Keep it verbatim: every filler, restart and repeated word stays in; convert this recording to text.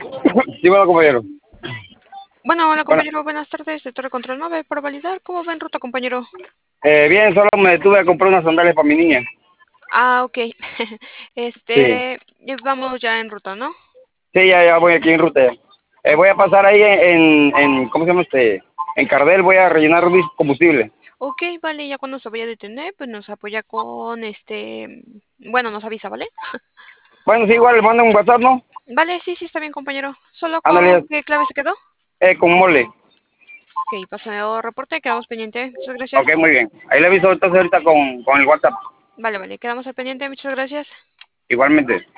Dímelo, compañero. Bueno, hola Bueno, compañero, buenas tardes, de Torre Control nueve para validar. ¿Cómo va en ruta, compañero? eh, bien, solo me detuve a comprar unas sandalias para mi niña. Ah, ok. Sí, Este, eh, vamos ya en ruta, ¿no? sí, ya, ya voy aquí en ruta. Eh, voy a pasar ahí en, en, en- ¿cómo se llama este? En Cardel, voy a rellenar un combustible. Ok, vale, ya cuando se vaya a detener, pues nos apoya con este, bueno, nos avisa, ¿vale? Bueno, sí, igual, le mando un WhatsApp, ¿no? Vale, sí, sí, está bien, compañero. ¿Solo con Ándale, qué clave se quedó? eh, con mole. Ok, paseo reporte, quedamos pendiente. Muchas gracias. Ok, muy bien. Ahí le aviso entonces ahorita con, con el WhatsApp. Vale, vale, quedamos al pendiente, muchas gracias. Igualmente.